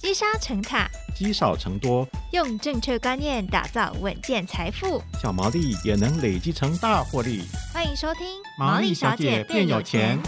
积沙成塔， 积少成多， 用正确观念打造稳健财富， 小毛利也能累积成大获利。 欢迎收听毛利小姐变有钱。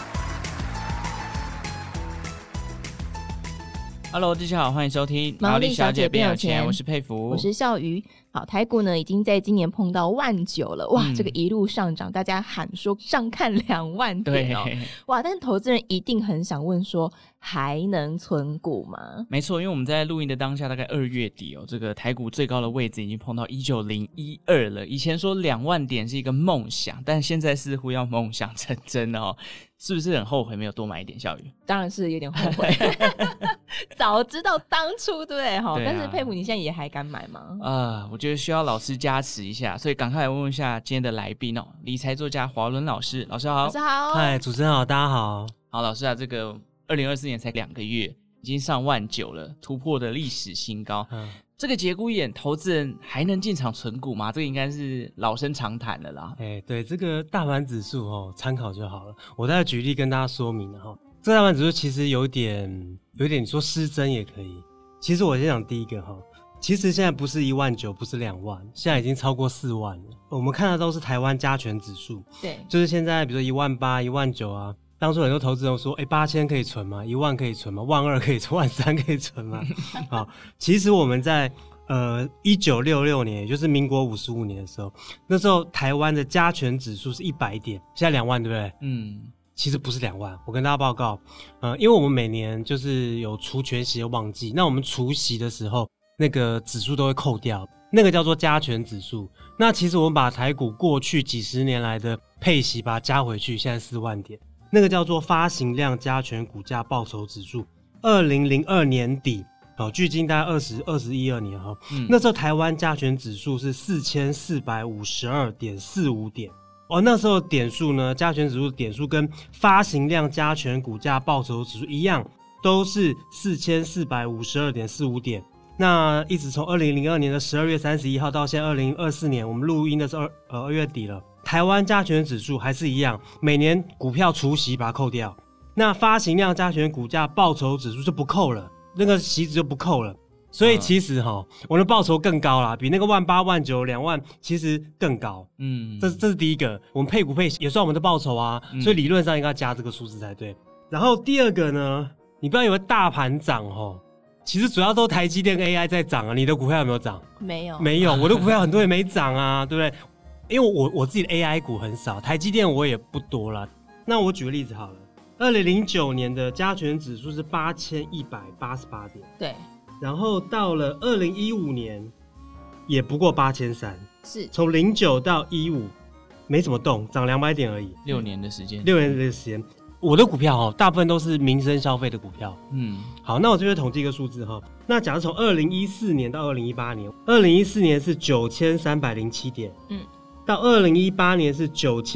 Hello， 大家好，欢迎收听毛利小姐变有钱， 我是佩服， 我是笑鱼。好，台股呢已经在今年碰到19000了，哇，这个一路上涨，大家喊说上看2万点哦，哇！但是投资人一定很想问说，还能存股吗？ 没错，因为我们在录音的当下，大概2月底哦，这个台股最高的位置已经碰到19012了。以前说2万点是一个梦想，但现在似乎要梦想成真了哦。是不是很后悔没有多买一点？笑鱼当然是有点后悔，早知道当初对不对？ 对啊， 但是佩服你现在也还敢买吗？ 我觉得需要老师加持一下，所以赶快来问问一下今天的来宾哦，理财作家华伦老师，老师好。 老师好。 嗨，主持人好，大家好。 好，老师啊，这个2024年才2个月，已经上19000了，突破的历史新高。这个节骨眼，投资人还能进场存股吗？这个应该是老生常谈了啦。 对，这个大盘指数参考就好了。我再举例跟大家说明了这个大盘指数其实有点你说失真也可以。其实我先讲第一个其实现在不是19000，不是2万，现在已经超过4万了。我们看的都是台湾加权指数， 对， 就是现在比如说18000、19000啊。当初很多投资人说8000可以存吗？1万可以存吗？12000可以存，13000可以存吗？好，其实我们在1966年，也就是民国55年的时候，那时候台湾的加权指数是100点，现在2万，对不对？其实不是2万，我跟大家报告，因为我们每年就是有除权息的旺季，那我们除息的时候，那个指数都会扣掉，那个叫做加权指数。那其实我们把台股过去几十年来的配息把它加回去，现在4万点。那个叫做发行量加权股价报酬指数，2002年底距今大概2012年那时候台湾加权指数是4452.45点那时候点数呢，加权指数的点数跟发行量加权股价报酬指数一样，都是4452.45点。那一直从2002年的12月31号到现在2024年，我们录音的是2月底了。台湾加权指数还是一样，每年股票除息把它扣掉，那发行量加权股价报酬指数就不扣了，那个息值就不扣了。所以其实我的报酬更高啦，比那个18000、19000、2万其实更高。这是第一个，我们配股配息也算我们的报酬啊，所以理论上应该加这个数字才对。然后第二个呢，你不要以为大盘涨其实主要都台积电 AI 在涨啊，你的股票有没有涨？ 没有， 我的股票很多也没涨啊，对不对？因为我自己的 AI 股很少，台积电我也不多啦。那我举个例子好了，2009年的加权指数是8188点， 对， 然后到了2015年也不过8300， 是从 09到15没怎么动，涨200点而已 ，6年的时间。 我的股票大部分都是民生消费的股票。好，那我这边统计一个数字那假如从2014年到2018年，2014年是9307点，到2018年是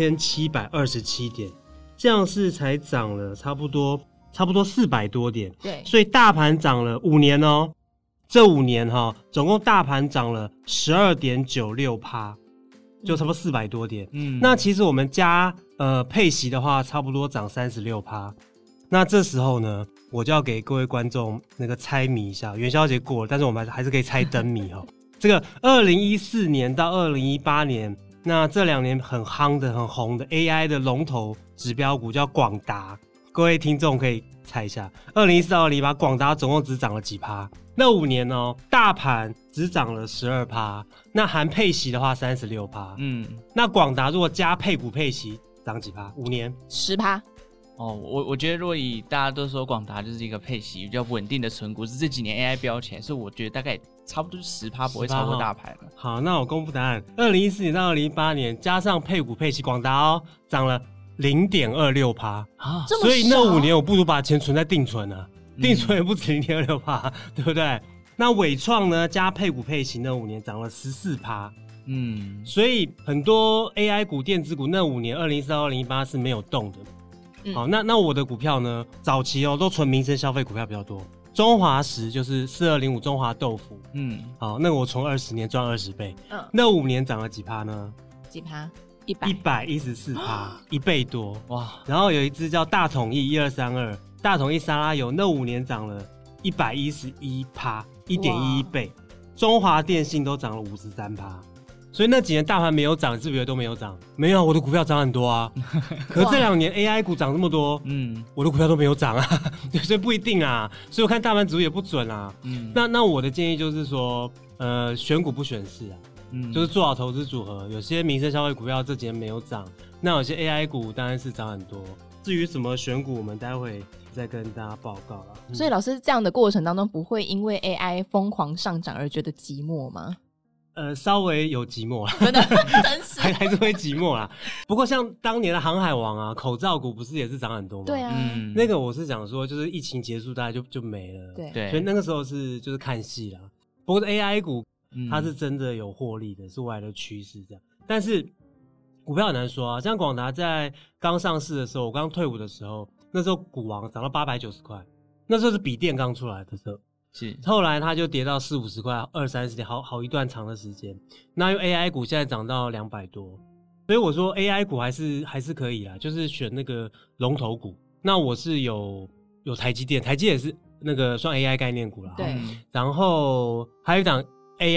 9727点，这样是才涨了差不多400多点。 对， 所以大盘涨了5年这5年总共大盘涨了 12.96%， 就差不多400多点。那其实我们加配息的话，差不多涨 36%。那这时候呢，我就要给各位观众那个猜谜一下，元宵节过了，但是我们还是可以猜灯谜这个2014年到2018年，那这2年很夯的、很红的 AI 的龙头指标股叫广达，各位听众可以猜一下，2014到2018广达总共只涨了几趴？那5年大盘只涨了 12%， 那含配息的话 36%。那广达如果加配股配息涨几趴？5年 10%。 我觉得如果以大家都说广达就是一个配息比较稳定的存股，是这几年 AI 飙起来，所以我觉得大概差不多是 10%， 不会超过大盘了。 好，那我公布答案，2014年到2018年加上配股配息，广达涨了 0.26%啊，所以那5年我不如把钱存在定存啊，定存也不止 0.26%，对不对？那伟创呢加配股配息那5年涨了 14%。所以很多 AI 股、电子股那5年2014到2018是没有动的。好，那我的股票呢，早期都纯民生消费股票比较多。中华食就是4205中华豆腐，好，那我从20年赚20倍，那5年涨了几趴呢？ 几趴 ？114%，1倍多哇！然后有一只叫大统益1232，大统益沙拉油，那5年涨了 111%，1.11倍，中华电信都涨了53%。所以那几年大盘没有涨，你是不是都没有涨？没有，我的股票涨很多啊。可是这2年 AI 股涨这么多，我的股票都没有涨啊。所以不一定啊。所以我看大盘指数也不准啊。那我的建议就是说，选股不选市啊。就是做好投资组合。有些民生消费股票这几年没有涨，那有些 AI 股当然是涨很多。至于什么选股，我们待会再跟大家报告啦。 所以老师这样的过程当中，不会因为 AI 疯狂上涨而觉得寂寞吗？ 稍微有寂寞啦， 真的真是还是会寂寞啦。不过像当年的航海王啊，口罩股不是也是涨很多吗？ 对啊， 那个我是想说，就是疫情结束大概就没了。 对， 所以那个时候就是看戏啦。不过 AI 股它是真的有获利的，是未来的趋势这样。但是股票很难说啊，像广达在刚上市的时候，我刚退伍的时候，那时候股王涨到890块，那时候是笔电刚出来的时候。 是， 后来它就跌到40-50块，20-30年，好一段长的时间。那因为 AI 股现在涨到200多，所以我说 AI 股还是可以啦，就是选那个龙头股。那我是有台积电，台积电也是那个算 AI 概念股啦。 对。 然后还有一档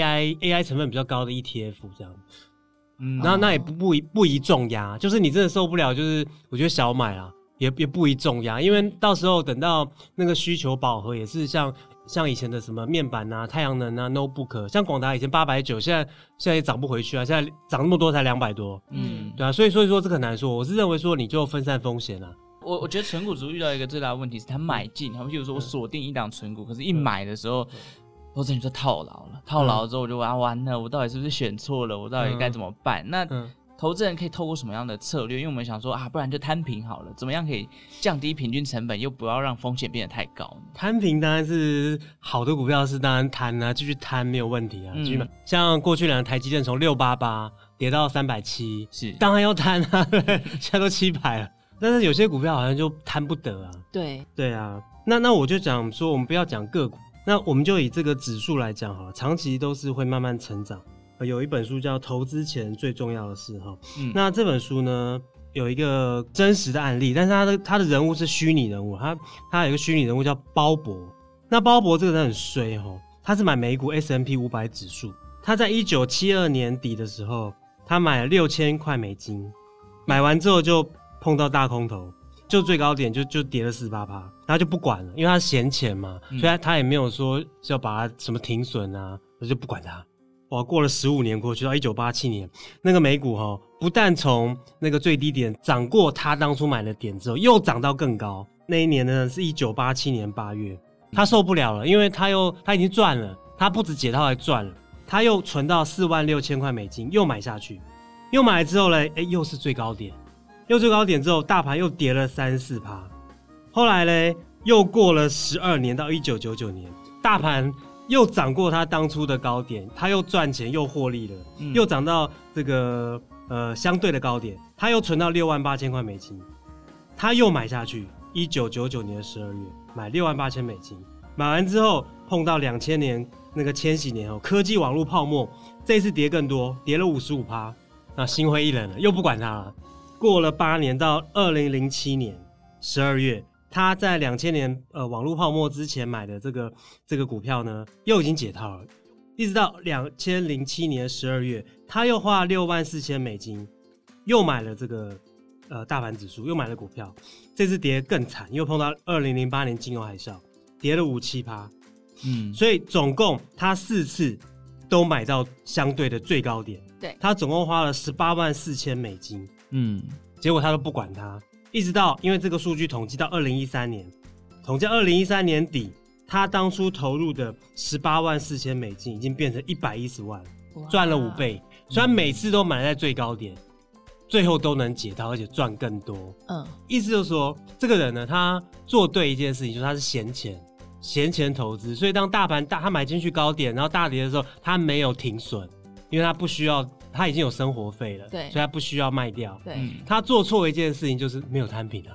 AI 成分比较高的 ETF 这样。那也不宜重压，就是你真的受不了，就是我觉得小买啦，也不宜重压，因为到时候等到那个需求饱和，也是像以前的什么面板啊、太阳能啊、notebook， 像广达以前890，现在也涨不回去啊，现在涨那么多才200多，对啊，所以说这个很难说。我是认为说你就分散风险啊。 我觉得存股族遇到一个最大的问题是，他买进，比如说我锁定一档存股，可是一买的时候，我真的就套牢了，套牢之后我就完了，我到底是不是选错了？我到底该怎么办？那投资人可以透过什么样的策略？因为我们想说不然就摊平好了，怎么样可以降低平均成本，又不要让风险变得太高呢？ 摊平当然是好的股票是当然摊啊，继续摊没有问题啊。像过去2年台积电从688跌到370， 是当然要摊啊，现在都700了。但是有些股票好像就摊不得啊。对啊，那我就讲说，我们不要讲个股，那我们就以这个指数来讲好了，长期都是会慢慢成长。有一本书叫《投资前最重要的事》哈，那这本书呢有一个真实的案例，但是他的人物是虚拟人物，他有一个虚拟人物叫鲍勃。那鲍勃这个人很衰哈，他是买美股 S&P 500指数，他在1972年底的时候，他买了6000块美金，买完之后就碰到大空头，就最高点就跌了48%，他就不管了，因为他闲钱嘛，所以他也没有说要把他什么停损啊，我就不管他。哇，过了15年过去，到1987年，那个美股不但从那个最低点涨过他当初买的点之后，又涨到更高。那一年呢是1987年8月，他受不了了，因为他已经赚了，他不止解套还赚了，他又存到46000块美金，又买下去，又买了之后呢，又是最高点，又最高点之后，大盘又跌了3-4%。后来呢，又过了12年到1999年，大盘又涨过他当初的高点，他又赚钱又获利了，又涨到这个相对的高点，他又存到68000块美金，他又买下去。1999年12月买68000美金，买完之后碰到2000年那个千禧年科技网络泡沫，这次跌更多，跌了55%，那心灰意冷了，又不管他了。过了8年到2007年12月。他在2000年网络泡沫之前买的这个股票呢，又已经解套了，一直到2007年12月，他又花64000美金，又买了这个大盘指数，又买了股票，这次跌更惨，又碰到2008年金融海啸，跌了57%。所以总共他4次都买到相对的最高点， 对， 他总共花了184000美金，结果他都不管他。一直到因为这个数据统计到2013年，统计2013年底，他当初投入的184000美金已经变成110万，赚了5倍。虽然每次都买在最高点，最后都能解套，而且赚更多。意思就是说，这个人呢，他做对一件事情，就是他是闲钱投资。所以当大盘他买进去高点，然后大跌的时候，他没有停损，因为他不需要。他已经有生活费了， 对， 所以他不需要卖掉。 对， 他做错一件事情就是没有摊平啊，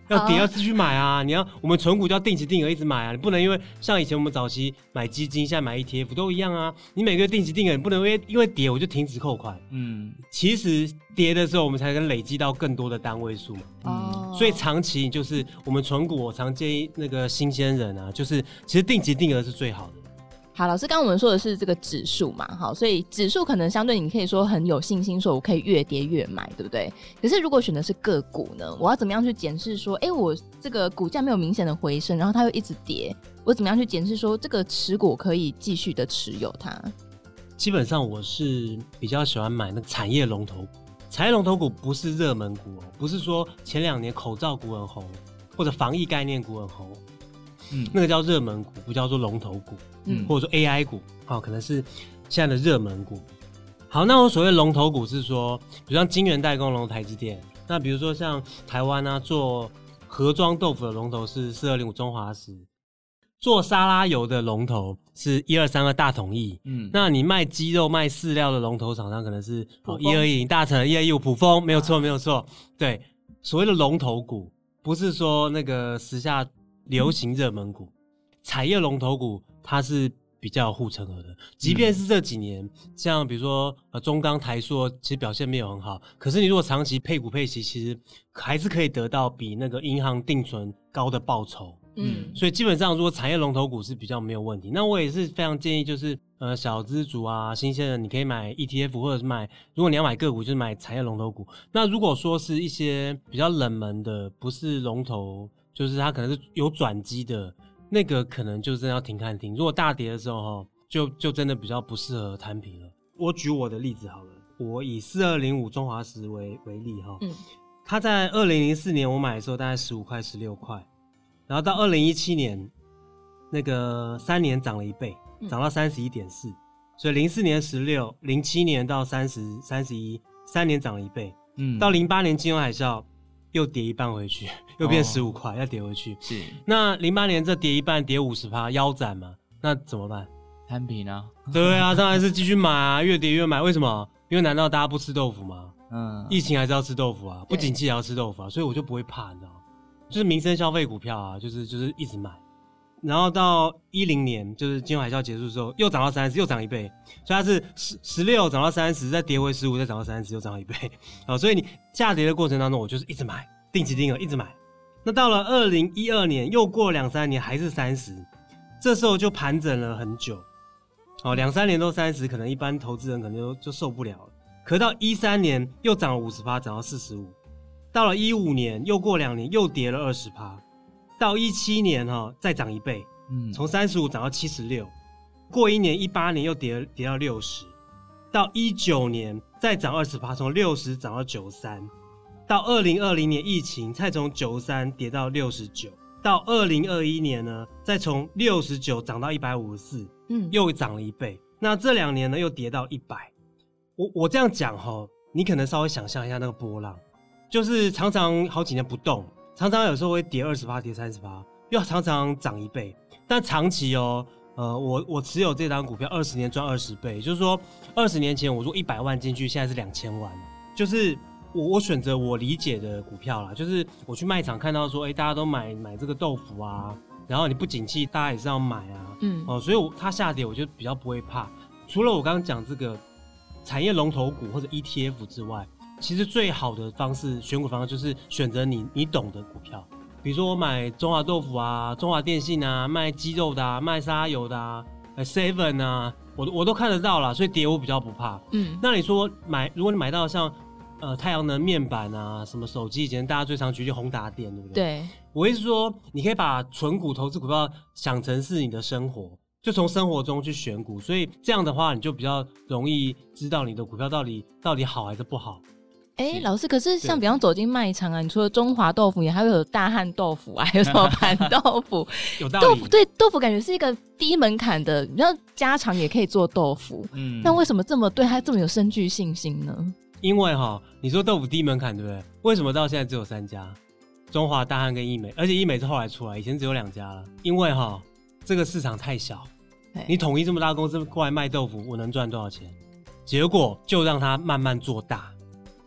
要跌要继续买啊！我们存股就要定期定额一直买啊！你不能因为像以前我们早期买基金，现在买 ETF 都一样啊！你每个月定期定额，你不能因为跌我就停止扣款。其实跌的时候我们才能累积到更多的单位数嘛。所以长期就是我们存股，我常建议那个新鲜人啊，就是其实定期定额是最好的。 好，老师刚刚我们说的是这个指数嘛，好，所以指数可能相对你可以说很有信心说我可以越跌越买，对不对？可是如果选的是个股呢，我要怎么样去检视说我这个股价没有明显的回升，然后它又一直跌，我怎么样去检视说这个持股可以继续的持有它？ 基本上我是比较喜欢买那个产业龙头股。产业龙头股不是热门股不是说前2年口罩股很红或者防疫概念股很红，那个叫热门股，不叫做龙头股，或者说 AI 股，可能是现在的热门股。好，那我所谓龙头股是说，比如像晶圆代工龙头台积电，那比如说像台湾啊做盒装豆腐的龙头是4205中华食，做沙拉油的龙头是1232大统益，那你卖鸡肉卖饲料的龙头厂商可能是1210大成、1215卜蜂，没有错没有错。对，所谓的龙头股不是说那个时下流行热门股，产业龙头股它是比较有护城河的。即便是这几年像比如说中钢台塑其实表现没有很好，可是你如果长期配股配息，其实还是可以得到比那个银行定存高的报酬。所以基本上如果产业龙头股是比较没有问题。那我也是非常建议就是小资族啊新鲜人你可以买 ETF 或者是如果你要买个股就是买产业龙头股。那如果说是一些比较冷门的不是龙头，就是它可能是有转机的那个，可能就真的要停看停。如果大跌的时候就真的比较不适合摊平了。我举我的例子好了，我以4205中华食为例它在2004年我买的时候大概15块16块，然后到2017年那个3年涨了1倍，涨到 31.4， 所以04年16 07年到30 31 3年涨了1倍，到08年金融海啸又跌一半回去，又变15块，要跌回去。是，那08年这跌一半，跌 50%， 腰斩嘛，那怎么办？ 摊平啊。 对啊，当然是继续买啊，越跌越买。为什么？因为难道大家不吃豆腐吗？疫情还是要吃豆腐啊，不景气也要吃豆腐啊，所以我就不会怕，你知道吗？就是民生消费股票啊，就是一直买。然后到10年，就是金融海啸结束之后，又涨到30，又涨1倍，所以它是16涨到30，再跌回15，再涨到30，又涨1倍。好，所以你下跌的过程当中，我就是一直买，定期定额一直买。那到了2012年，又过2-3年还是30，这时候就盘整了很久。好，2-3年都30，可能一般投资人可能就受不了了。可到13年又涨了 50%， 涨到45，到了15年又过2年又跌了 20%。到17年再涨1倍，从35涨到76，过1年18年又跌到60，到19年再涨 20%， 从60涨到93，到2020年疫情再从93跌到69，到2021年呢再从69涨到154，又涨了1倍。那这2年呢又跌到100。我这样讲你可能稍微想象一下那个波浪，就是常常好几年不动，常常有时候会跌 20%， 跌 30%， 又常常涨1倍。但长期我持有这档股票20年赚20倍，也就是说20年前我说100万进去，现在是2000万，就是我选择我理解的股票啦，就是我去卖场看到说大家都买这个豆腐啊，然后你不景气大家也是要买啊，所以它下跌我就比较不会怕。除了我刚刚讲这个产业龙头股或者 ETF 之外，其实最好的方式选股方式就是选择你懂的股票。比如说我买中华豆腐啊、中华电信啊、卖鸡肉的啊、卖沙拉油的啊、Seven 啊，我都看得到啦，所以跌我比较不怕。那你说如果你买到像太阳能面板啊、什么手机，以前大家最常举例宏达电，对不对？对。我意思说，你可以把纯股投资股票想成是你的生活，就从生活中去选股，所以这样的话你就比较容易知道你的股票到底好还是不好。 老师，可是像比方走进卖场啊，你除了中华豆腐，也还会有大汉豆腐啊，还有什么板豆腐？ 有道理。 豆腐感觉是一个低门槛的，比较家常也可以做豆腐。但为什么对它这么有深具信心呢？ 因为你说豆腐低门槛，对不对？为什么到现在只有3家？中华、大汉跟义美，而且义美是后来出来，以前只有2家了。因为这个市场太小，你统一这么大公司过来卖豆腐，我能赚多少钱？结果就让它慢慢做大。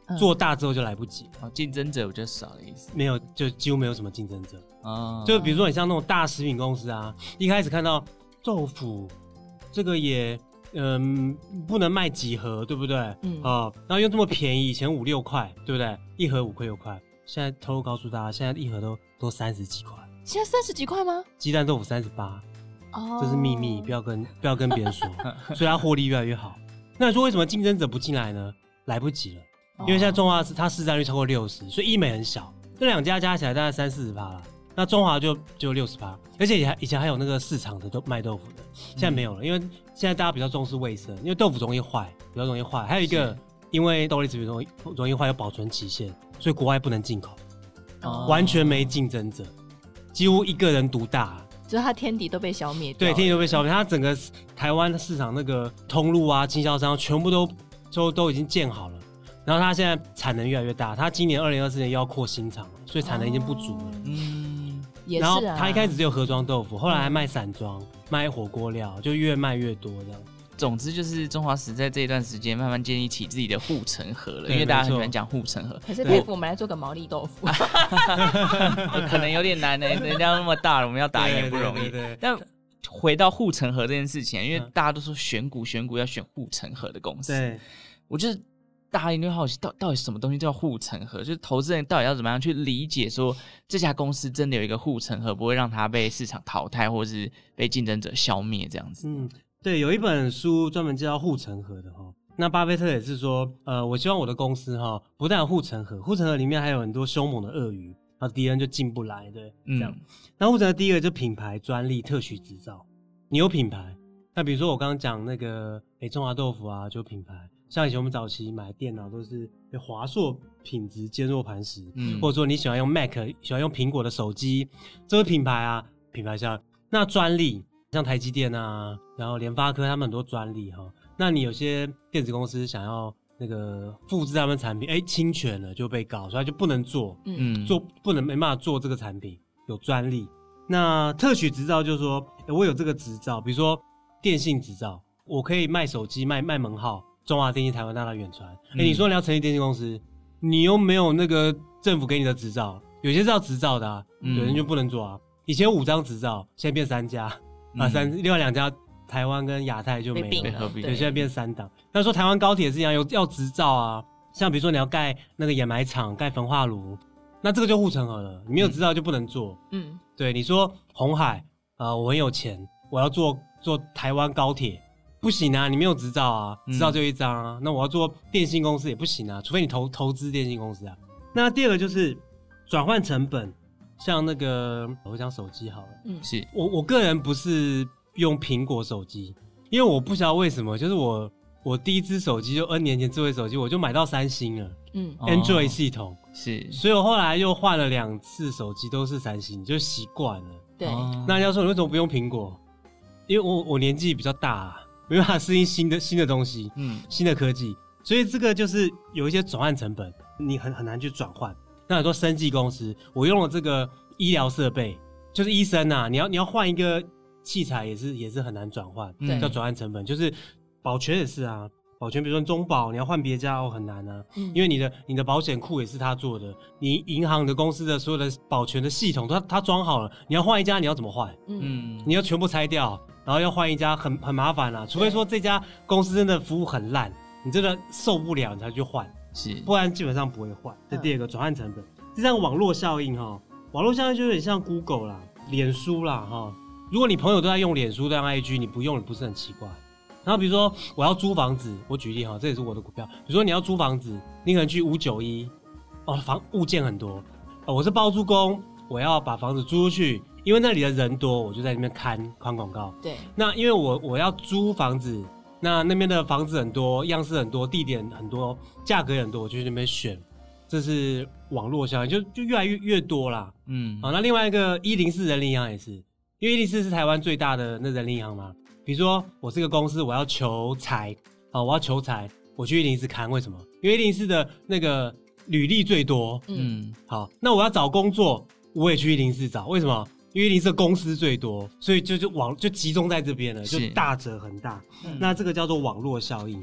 做大之后就来不及了。 竞争者比较少的意思。 没有，就几乎没有什么竞争者。 哦， 就比如说你像那种大食品公司啊，一开始看到豆腐这个也不能卖几盒，对不对？然后又这么便宜，以前5、6块，对不对？一盒5块6块，现在偷偷告诉大家，现在一盒都30几块。 现在30几块吗？ 鸡蛋豆腐38，这是秘密，不要跟别人说。所以它获利越来越好。那你说为什么竞争者不进来呢？来不及了，因为现在中华它市占率超过60%，所以医美很小，这2家加起来大概30-40%啦。那中华就60%，而且以前还有那个市场的卖豆腐的，现在没有了，因为现在大家比较重视卫生，因为豆腐容易坏，比较容易坏。还有一个，因为豆类制品容易坏，有保存期限，所以国外不能进口，完全没竞争者，几乎一个人独大。 就是它天敌都被消灭掉， 对，天敌都被消灭，它整个台湾的市场那个通路啊、经销商全部都已经建好了。然后它现在产能越来越大，它今年2024年又要扩新厂了，所以产能已经不足了。 也是然后它一开始只有盒装豆腐，后来还卖散装、卖火锅料，就越卖越多这样。 总之就是中华食在这一段时间慢慢建立起自己的护城河了，因为大家很喜欢讲护城河。 可是佩服我们来做个毛利豆腐， 可能有点难呢，人家那么大了，我们要打赢也不容易。但回到护城河这件事情，因为大家都说选股要选护城河的公司， 对， 我觉得大家一定会好奇，到底什么东西叫护城河？就是投资人到底要怎么样去理解说这家公司真的有一个护城河，不会让它被市场淘汰，或是被竞争者消灭这样子。 对，有一本书专门介绍护城河的哈。那巴菲特也是说，我希望我的公司哈，不但有护城河，护城河里面还有很多凶猛的鳄鱼，然后敌人就进不来，对，这样。那护城河第一个就品牌、专利、特许执照。你有品牌，那比如说我刚刚讲那个中华豆腐啊，就有品牌。像以前我们早期买电脑都是华硕品质坚若磐石，或者说你喜欢用 Mac， 喜欢用苹果的手机，这个品牌啊，品牌像那专利。像台积电啊，然后联发科他们很多专利哈，那你有些电子公司想要那个复制他们产品，侵权了就被告，所以他就不能做，没办法做这个产品，有专利。那特许执照就是说，我有这个执照，比如说电信执照，我可以卖手机、卖门号，中华电信、台湾大大、远传。你说你要成立电信公司，你又没有那个政府给你的执照，有些是要执照的啊，有人就不能做啊。以前有5张执照，现在变3家。另外2家台湾跟亚太就没了，对，现在变3档。那说台湾高铁是一样，要执照啊，像比如说你要盖那个掩埋场、盖焚化炉，那这个就护城河了，你没有执照就不能做。对，你说鸿海我很有钱，我要做台湾高铁，不行啊，你没有执照啊，执照就1张啊。那我要做电信公司也不行啊，除非你投资电信公司啊。那第二个就是转换成本。像那个我讲手机好了， 是我个人不是用苹果手机，因为我不晓得为什么，就是我第一支手机就 N 年前智慧手机，我就买到3星了，Android 系统是， 所以我后来又换了2次手机都是3星，就习惯了。 对， 那要说你为什么不用苹果？因为我年纪比较大，没办法适应新的东西，新的科技，所以这个就是有一些转换成本，你很难去转换。那很多生技公司，我用了这个医疗设备，就是医生啊，你要换一个器材也是很难转换，叫转换成本。就是保全也是啊，保全比如说中保，你要换别家很难啊，因为你的保险库也是他做的，你银行的公司的所有的保全的系统他装好了，你要换一家你要怎么换？你要全部拆掉，然后要换一家很麻烦啊，除非说这家公司真的服务很烂，你真的受不了你才去换。 是， 不然基本上不会换。这第二个转换成本，第三个网络效应哈，网络效应就有点像 Google 啦、脸书啦哈。如果你朋友都在用脸书、都在用 IG， 你不用，你不是很奇怪。然后比如说我要租房子，我举例哈，这也是我的股票。比如说你要租房子，你可能去591，物件很多，我是包租公，我要把房子租出去，因为那里的人多，我就在那边看广告。 对， 那因为我要租房子。那边的房子很多，样式很多，地点很多，价格很多，我就去那边选，这是网络效应，就越来越多啦。那另外一个104人力银行也是，因为104是台湾最大的那人力银行嘛。比如说我是个公司，我要求财，我要求财，我去104看，为什么？因为104的那个履历最多。好，那我要找工作，我也去104找，为什么？因为104公司最多，所以就集中在这边了，就大者恒大。那这个叫做网络效应。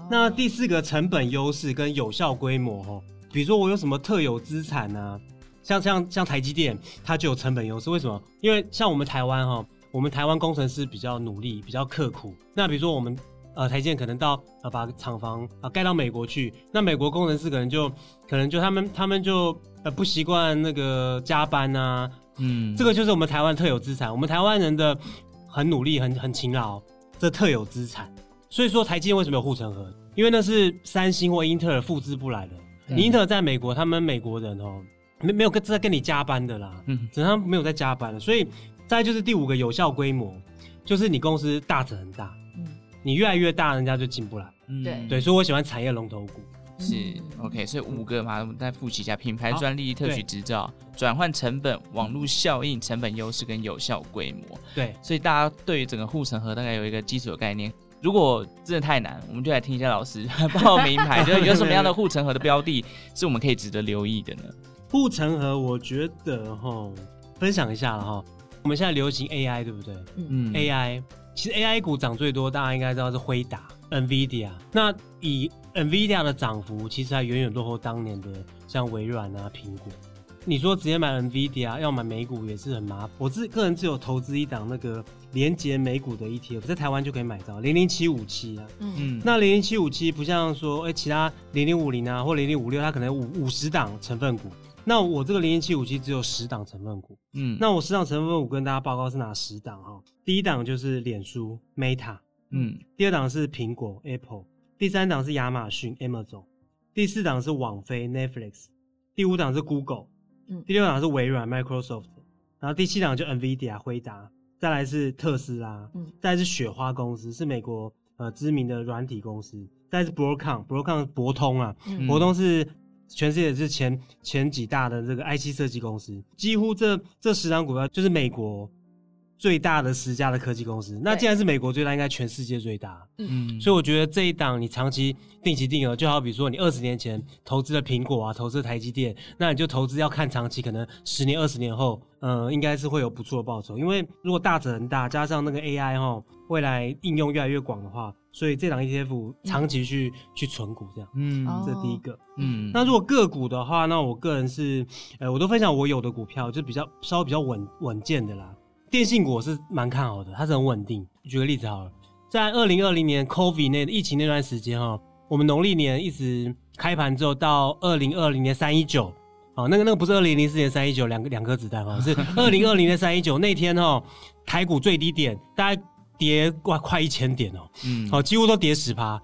那第4个成本优势跟有效规模比如说我有什么特有资产啊，像台积电，它就有成本优势。为什么？因为像我们台湾我们台湾工程师比较努力，比较刻苦。那比如说我们台积电可能到把厂房盖到美国去，那美国工程师可能就他们就不习惯那个加班啊，这个就是我们台湾特有资产。我们台湾人的很努力，很勤劳，这特有资产。所以说台积电为什么有护城河？因为那是三星或英特尔复制不来的。你英特尔在美国，他们美国人没有在跟你加班的啦，只是他们没有在加班的。所以再来就是第5个有效规模，就是你公司大者很大，你越来越大，人家就进不来。对，所以我喜欢产业龙头股。 是 OK， 所以5个嘛，我们再复习一下：品牌专利、特许执照、转换成本、网络效应、成本优势跟有效规模。 对， 所以大家对于整个护城河大概有一个基础的概念。如果真的太难，我们就来听一下老师报名牌，就是有什么样的护城河的标的是我们可以值得留意的呢？ 护城河，我觉得分享一下了我们现在流行 AI， 对不对？AI 其实 AI 股涨最多，大家应该知道是辉达、NVIDIA。那以 NVIDIA 的涨幅，其实还远远落后当年的像微软啊、苹果。你说直接买 NVIDIA 要买美股也是很麻烦。我个人只有投资一档那个连结美股的 ETF， 在台湾就可以买到00757啊。那00757不像说其他0050啊或0056，它可能50档成分股。那我这个00757只有10档成分股。那我10档成分股跟大家报告是哪10档第一档就是脸书 Meta，第2档是苹果 Apple， 第3档是亚马逊 Amazon， 第4档是网飞 Netflix， 第5档是 Google，第6档是微软 Microsoft， 然后第7档就 NVIDIA 辉达，再来是特斯拉，再来是雪花公司，是美国知名的软体公司，再来是 Broadcom 博通啊，博通是全世界是前几大的这个 IC 设计公司，几乎这10档股票就是美国最大的10家的科技公司。那既然是美国最大，应该全世界最大。所以我觉得这一档你长期定期定额，就好比说你20年前投资了苹果啊，投资了台积电，那你就投资要看长期，可能10年20年后应该是会有不错的报酬。因为如果大者很大，加上那个 AI 未来应用越来越广的话，所以这档 ETF 长期去存股这样。这第一个。那如果个股的话，那我个人是我都分享我有的股票，就稍微比较稳健的啦。电信股我是蛮看好的，它是很稳定。举个例子好了，在2020年 COVID 疫情那段时间我们农历年一直开盘之后到2020年319，那个不是2004年319两颗子弹是2020年319那天台股最低点大概跌快1000点几乎都跌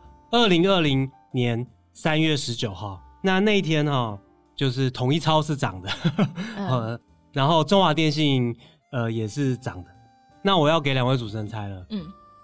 10%。2020年3月19号，那一天就是统一超是涨的，然后中华电信也是涨的。那我要给2位主持人猜了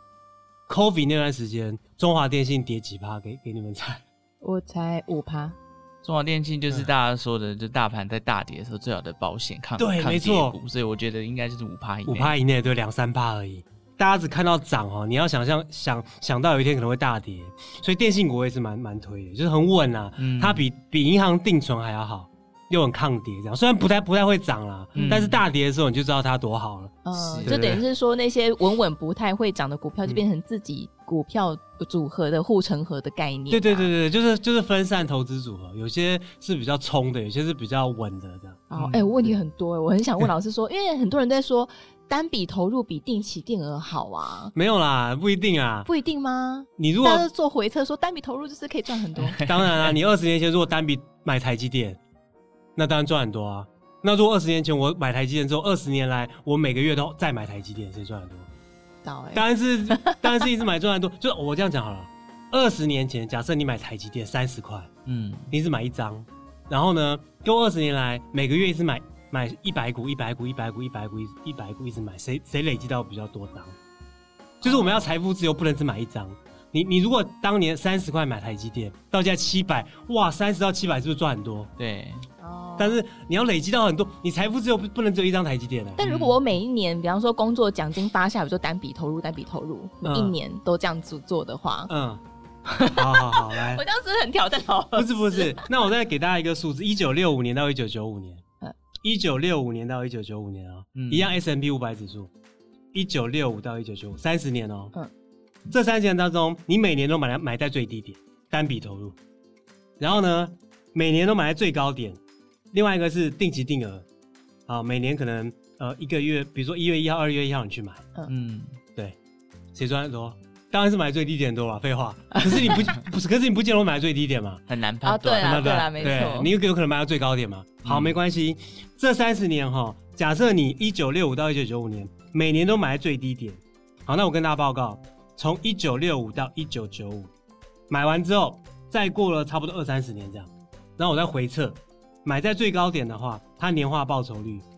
，COVID 那段时间中华电信跌几%？给你们猜。 我猜5%。 中华电信就是大家说的，就大盘在大跌的时候最好的保险抗对，没错。 所以我觉得应该就是5%以内 ，5%以内，对，2-3%而已。大家只看到涨你要想到有一天可能会大跌，所以电信股我也是蛮推的，就是很稳啊，它比银行定存还要好。又很抗跌，这样虽然不太会涨啦，但是大跌的时候你就知道它多好了。 就等于是说那些稳不太会涨的股票，就变成自己股票组合的护城河的概念。 对，就是分散投资组合，有些是比较冲的，有些是比较稳的这样。 问题很多我很想问老师说，因为很多人在说单笔投入比定期定额好啊。 没有啦，不一定啊。 不一定吗？ 你如果大家做回测说单笔投入就是可以赚很多。 当然啦，你20年前如果单笔买台积电，那当然赚很多啊。那如果20年前我买台积电之后，20年来我每个月都再买台积电，谁赚很多？当然是一直买赚很多。就我这样讲好了，20年前假设你买台积电30块，你一直买1张，然后呢，跟20年来每个月一直买100股，100股一直买，谁累积到比较多张？就是我们要财富自由，不能只买1张。你如果当年30块买台积电，到现在700，哇，30到700是不是赚很多？ 对。 但是你要累积到很多，你财富自由不能只有1张台积电但如果我每一年，比方说工作奖金发下，比如说单笔投入，每一年都这样子做的话， 好，来， 我这样是很挑战老师。 不是，那我再给大家一个数字：1965年到1995年，1965年到1995年一样 S&P 500指数，1965到1995，30年这30年当中，你每年都买在最低点， 单笔投入，然后呢，每年都买在最高点。另外一个是定期定额，好，每年可能一个月，比如说1月1号、2月1号你去买，对，谁赚得多？当然是买最低点多了，废话。可是你不见得买最低点嘛， 很难判断。 对啦，没错。 你有可能买到最高点嘛？好，没关系。这30年假设你1965到1995年每年都买在最低点，好，那我跟大家报告，从1965到1995买完之后，再过了差不多20-30年这样，然后我再回测，买在最高点的话，它年化报酬率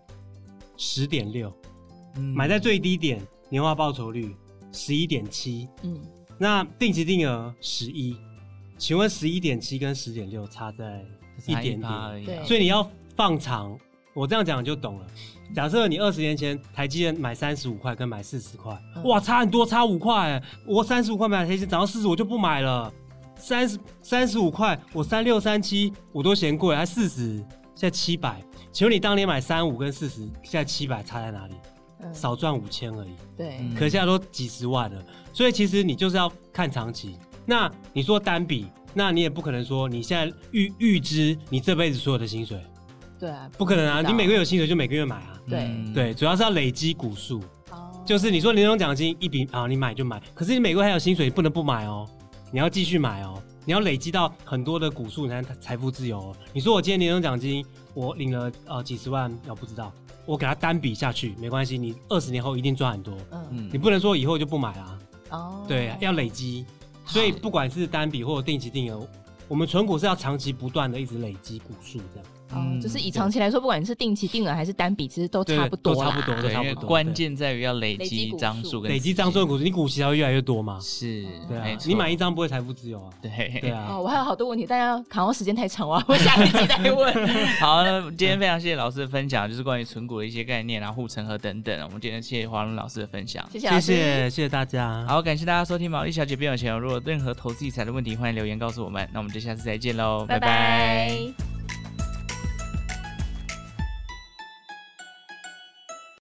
10.6%，买在最低点年化报酬率11.7%，那定期定额11%，请问11.7跟10.6差在一点点而已， 所以你要放长。我这样讲就懂了。假设你20年前台积电买35块跟买40块，哇，差很多，差5块。我35块买台积电，涨到40我就不买了。35块，我36、37我都嫌贵，还40，现在700。请问你当年买35跟40，现在700差在哪里？少赚5000而已。 对， 可现在都几十万了，所以其实你就是要看长期。那你说单笔，那你也不可能说你现在预支你这辈子所有的薪水。 对啊， 不可能啊！你每个月有薪水就每个月买啊。对，主要是要累积股数。就是你说年终奖金一笔啊，你买就买，可是你每个月还有薪水，你不能不买哦，你要继续买哦，你要累积到很多的股数，你才能财富自由哦。你说我今天年终奖金我领了几十万，不知道，我给他单笔下去没关系，你20年后一定赚很多。你不能说以后就不买啦。对，要累积。所以不管是单笔或者定期定额，我们存股是要长期不断的一直累积股数这样。 就是以长期来说，不管你是定期定额还是单笔，其实都差不多啦。 都差不多， 因为关键在于要累积张数， 累积张数的股数，你股息才会越来越多嘛。 是， 对啊，你买一张不会财富自由啊。对啊。 我还有好多问题，但要扛到时间太长，我下一集再问。 好，那今天非常谢谢老师的分享，就是关于存股的一些概念啊、护城河等等。我们今天谢谢华伦老师的分享， 谢谢大家。 好，感谢大家收听毛利小姐变有钱。如果有任何投资理财的问题，欢迎留言告诉我们。那我们就下次再见喽，拜拜。